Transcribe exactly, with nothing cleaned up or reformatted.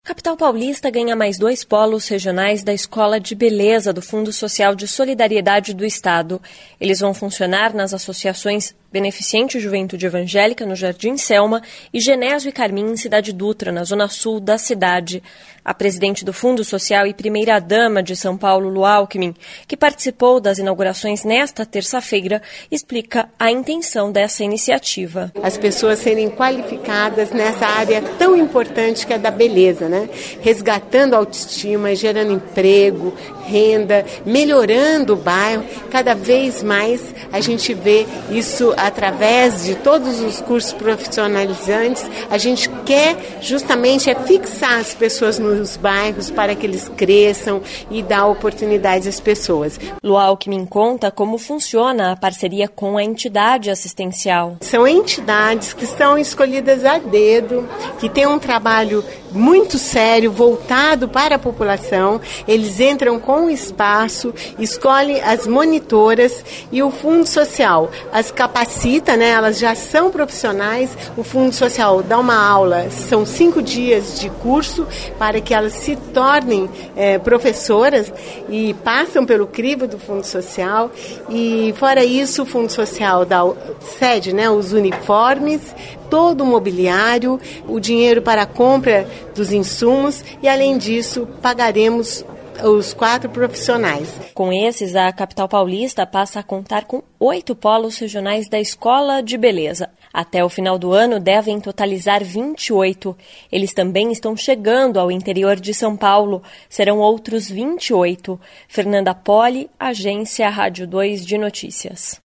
Capital Paulista ganha mais dois polos regionais da Escola de Beleza do Fundo Social de Solidariedade do Estado. Eles vão funcionar nas associações Beneficente Juventude Evangélica, no Jardim Selma, e Genésio e Carmim, em Cidade Dutra, na zona sul da cidade. A presidente do Fundo Social e primeira-dama de São Paulo, Lu Alckmin, que participou das inaugurações nesta terça-feira, explica a intenção dessa iniciativa. As pessoas serem qualificadas nessa área tão importante que é da beleza, né? Resgatando a autoestima, gerando emprego, renda, melhorando o bairro. Cada vez mais a gente vê isso através de todos os cursos profissionalizantes. A gente quer justamente é fixar as pessoas nos bairros para que eles cresçam e dar oportunidades às pessoas. Lu Alckmin conta como funciona a parceria com a entidade assistencial. São entidades que estão escolhidas a dedo, que têm um trabalho muito sério, voltado para a população. Eles entram com o espaço, escolhem as monitoras e o Fundo Social as capacita, né? Elas já são profissionais. O Fundo Social dá uma aula, são cinco dias de curso para que elas se tornem é, professoras e passam pelo crivo do Fundo Social. E fora isso, o Fundo Social dá cede, né, os uniformes, todo o mobiliário, o dinheiro para a compra dos insumos e, além disso, pagaremos os quatro profissionais. Com esses, a capital paulista passa a contar com oito polos regionais da Escola de Beleza. Até o final do ano, devem totalizar vinte e oito. Eles também estão chegando ao interior de São Paulo. Serão outros vinte e oito. Fernanda Poli, Agência Rádio dois de Notícias.